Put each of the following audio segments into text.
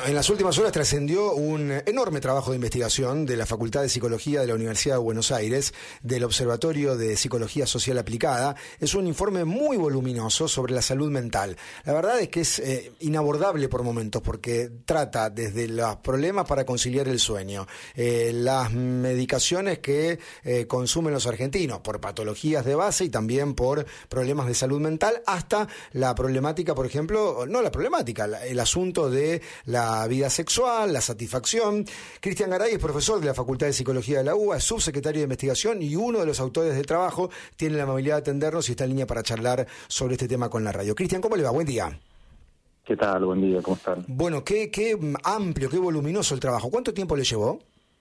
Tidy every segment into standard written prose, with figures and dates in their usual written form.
En las últimas horas trascendió un enorme trabajo de investigación de la Facultad de Psicología de la Universidad de Buenos Aires, del Observatorio de Psicología Social Aplicada. Es un informe muy voluminoso sobre la salud mental. La verdad es que es inabordable por momentos, porque trata desde los problemas para conciliar el sueño, las medicaciones que consumen los argentinos por patologías de base y también por problemas de salud mental, hasta la problemática, por ejemplo, no la problemática, el asunto de la vida sexual, la satisfacción. Cristian Garay es profesor de la Facultad de Psicología de la UBA, es subsecretario de investigación y uno de los autores del trabajo. Tiene la amabilidad de atendernos y está en línea para charlar sobre este tema con la radio. Cristian, ¿cómo le va? Buen día. ¿Qué tal? Buen día, ¿cómo están? Bueno, qué amplio, qué voluminoso el trabajo. ¿Cuánto tiempo le llevó?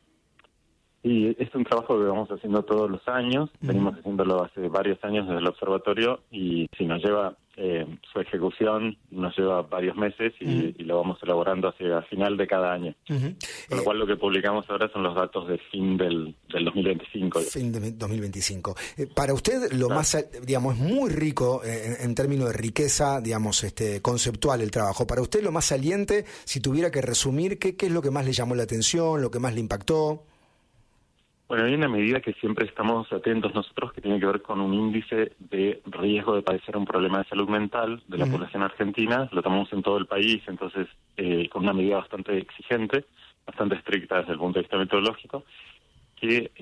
Y es un trabajo que vamos haciendo todos los años, venimos haciéndolo hace varios años desde el observatorio y si nos lleva, su ejecución nos lleva varios meses y lo vamos elaborando hacia final de cada año. Con lo cual lo que publicamos ahora son los datos de fin del 2025. Fin de 2025. Para usted lo más, digamos, es muy rico en términos de riqueza, digamos, conceptual el trabajo. Para usted lo más saliente, si tuviera que resumir, ¿qué es lo que más le llamó la atención, lo que más le impactó? Bueno, hay una medida que siempre estamos atentos nosotros que tiene que ver con un índice de riesgo de padecer un problema de salud mental de la población argentina. Lo tomamos en todo el país, entonces con una medida bastante exigente, bastante estricta desde el punto de vista metodológico, que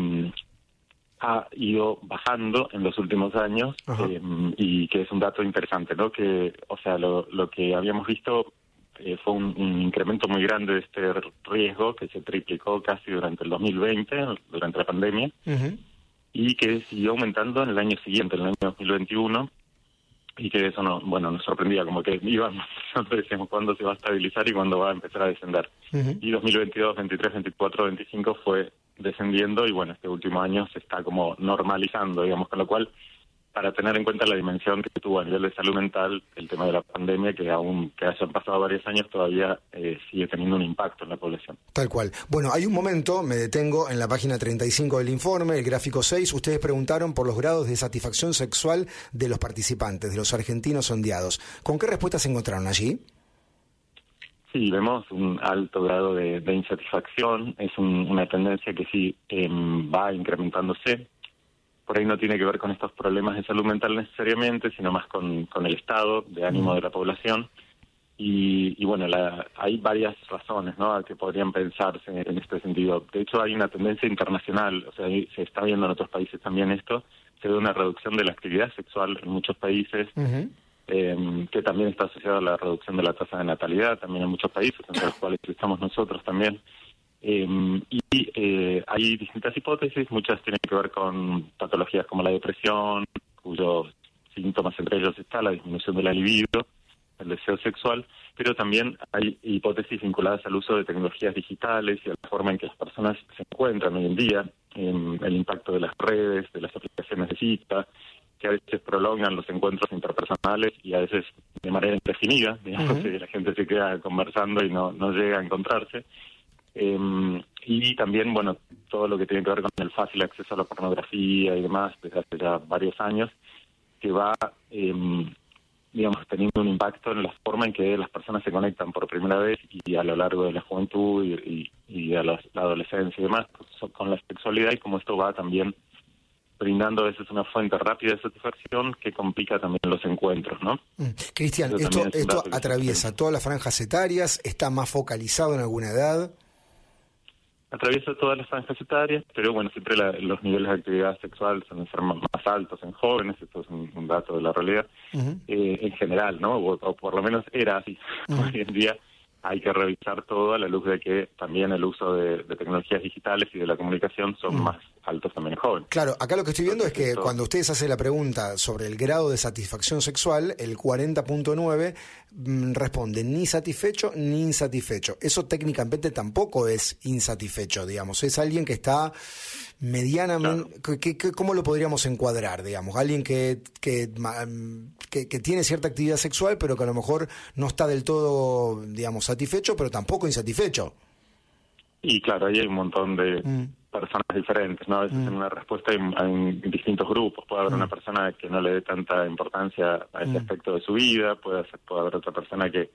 ha ido bajando en los últimos años y que es un dato interesante, ¿no? Que, o sea, lo que habíamos visto fue un incremento muy grande de este riesgo que se triplicó casi durante el 2020, durante la pandemia, y que siguió aumentando en el año siguiente, en el año 2021, y que eso nos sorprendía, como que íbamos, nosotros decíamos cuándo se va a estabilizar y cuándo va a empezar a descender. Y 2022, 23, 24, 25 fue descendiendo y bueno, este último año se está como normalizando, digamos, con lo cual para tener en cuenta la dimensión que tuvo a nivel de salud mental el tema de la pandemia, que aún que hayan pasado varios años todavía sigue teniendo un impacto en la población. Tal cual. Bueno, hay un momento, me detengo en la página 35 del informe, el gráfico 6, ustedes preguntaron por los grados de satisfacción sexual de los participantes, de los argentinos sondeados. ¿Con qué respuestas se encontraron allí? Sí, vemos un alto grado de insatisfacción, es una tendencia que sí va incrementándose. Por ahí no tiene que ver con estos problemas de salud mental necesariamente, sino más con el estado de ánimo de la población. Y bueno, hay varias razones, ¿no?, que podrían pensarse en este sentido. De hecho, hay una tendencia internacional, o sea, se está viendo en otros países también esto, se ve una reducción de la actividad sexual en muchos países, que también está asociada a la reducción de la tasa de natalidad, también en muchos países, entre los cuales estamos nosotros también. Hay distintas hipótesis, muchas tienen que ver con patologías como la depresión, cuyos síntomas entre ellos está la disminución de la libido, el deseo sexual, pero también hay hipótesis vinculadas al uso de tecnologías digitales y a la forma en que las personas se encuentran hoy en día, el impacto de las redes, de las aplicaciones de cita, que a veces prolongan los encuentros interpersonales y a veces de manera indefinida, digamos, que la gente se queda conversando y no llega a encontrarse. Y también, bueno, todo lo que tiene que ver con el fácil acceso a la pornografía y demás desde hace ya varios años, que va, digamos, teniendo un impacto en la forma en que las personas se conectan por primera vez y a lo largo de la juventud y a la adolescencia y demás con la sexualidad, y como esto va también brindando a veces una fuente rápida de satisfacción que complica también los encuentros, ¿no? Cristian, esto atraviesa todas las franjas etarias, está más focalizado en alguna edad. Atraviesa todas las franjas etarias, pero bueno, siempre los niveles de actividad sexual suelen ser más altos en jóvenes, esto es un dato de la realidad, en general, ¿no? O por lo menos era así. Hoy en día hay que revisar todo a la luz de que también el uso de tecnologías digitales y de la comunicación son más altos también en jóvenes. Claro, acá lo que estoy viendo es que cuando ustedes hacen la pregunta sobre el grado de satisfacción sexual, el 40.9 responde ni satisfecho ni insatisfecho. Eso técnicamente tampoco es insatisfecho, digamos. Es alguien que está medianamente... Claro. ¿Cómo lo podríamos encuadrar, digamos? Alguien que tiene cierta actividad sexual, pero que a lo mejor no está del todo, digamos, satisfecho, pero tampoco insatisfecho. Y claro, ahí hay un montón de personas diferentes, ¿no? A veces en una respuesta hay distintos grupos. Puede haber una persona que no le dé tanta importancia a ese aspecto de su vida, puede haber otra persona que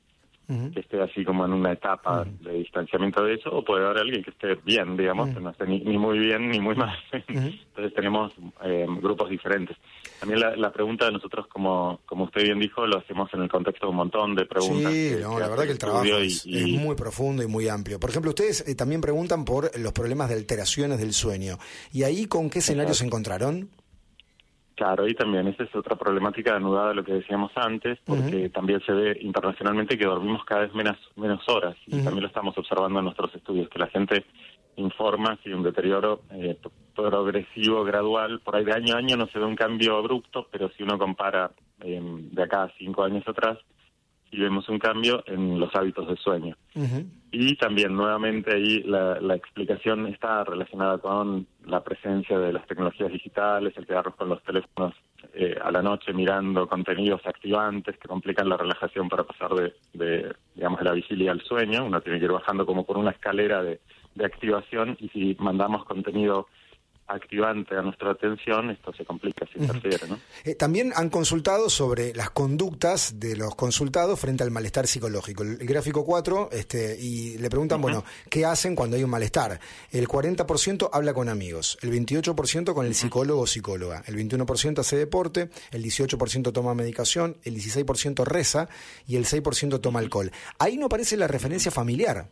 que esté así como en una etapa de distanciamiento de eso, o puede haber alguien que esté bien, digamos, que no esté ni muy bien ni muy mal. Entonces tenemos grupos diferentes. También la pregunta de nosotros, como usted bien dijo, lo hacemos en el contexto de un montón de preguntas. Sí, la verdad que el trabajo es muy profundo y muy amplio. Por ejemplo, ustedes también preguntan por los problemas de alteraciones del sueño. ¿Y ahí con qué escenarios se encontraron? Claro, y también esa es otra problemática anudada a lo que decíamos antes, porque también se ve internacionalmente que dormimos cada vez menos horas, y también lo estamos observando en nuestros estudios, que la gente informa si un deterioro progresivo, gradual, por ahí de año a año no se ve un cambio abrupto, pero si uno compara de acá a 5 años atrás, sí vemos un cambio en los hábitos de sueño. Y también, nuevamente, ahí la explicación está relacionada con la presencia de las tecnologías digitales, el quedarnos con los teléfonos a la noche mirando contenidos activantes que complican la relajación para pasar de la vigilia al sueño. Uno tiene que ir bajando como por una escalera de activación, y si mandamos contenido activante a nuestra atención, esto se complica, se interfiere, ¿no? También han consultado sobre las conductas de los consultados frente al malestar psicológico. El gráfico 4, y le preguntan, bueno, ¿qué hacen cuando hay un malestar? El 40% habla con amigos, el 28% con el psicólogo o psicóloga, el 21% hace deporte, el 18% toma medicación, el 16% reza y el 6% toma alcohol. Ahí no aparece la referencia familiar.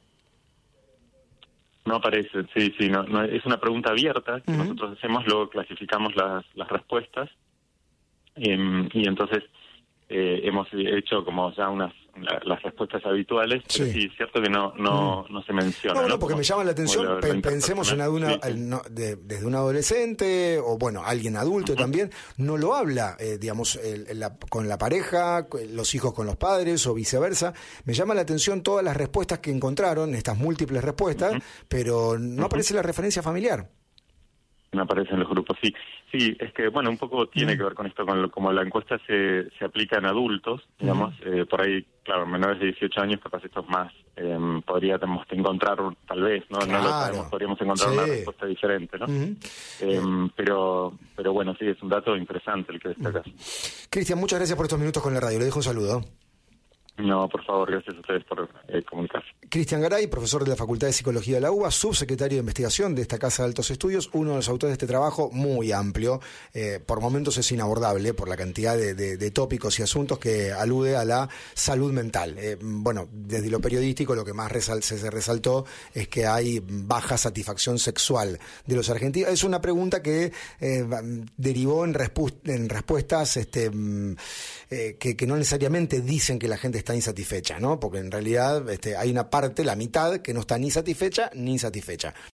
No aparece, sí, no, es una pregunta abierta que nosotros hacemos, luego clasificamos las respuestas, y entonces hemos hecho como ya las respuestas habituales, pero sí es cierto que no se menciona. No, porque me llama la atención, pensemos en desde un adolescente, o bueno, alguien adulto también, no lo habla, con la pareja, los hijos con los padres, o viceversa. Me llama la atención todas las respuestas que encontraron, estas múltiples respuestas, pero no aparece la referencia familiar. No aparecen los grupos, sí. Sí, es que, bueno, un poco tiene que ver con esto, como la encuesta se aplica en adultos, digamos, por ahí, claro, menores de 18 años, capaz esto es más, podríamos encontrar, tal vez, ¿no? Claro. No lo sabemos, podríamos encontrar una respuesta diferente, ¿no? Pero bueno, sí, es un dato interesante el que destacas. Cristian, muchas gracias por estos minutos con la radio, le dejo un saludo. No, por favor, gracias a ustedes por comunicarse. Cristian Garay, profesor de la Facultad de Psicología de la UBA, subsecretario de Investigación de esta Casa de Altos Estudios, uno de los autores de este trabajo muy amplio, por momentos es inabordable por la cantidad de tópicos y asuntos que alude a la salud mental. Bueno, desde lo periodístico lo que más se resaltó es que hay baja satisfacción sexual de los argentinos. Es una pregunta que derivó en respuestas que no necesariamente dicen que la gente está insatisfecha, ¿no? Porque en realidad hay una parte, la mitad, que no está ni satisfecha ni insatisfecha.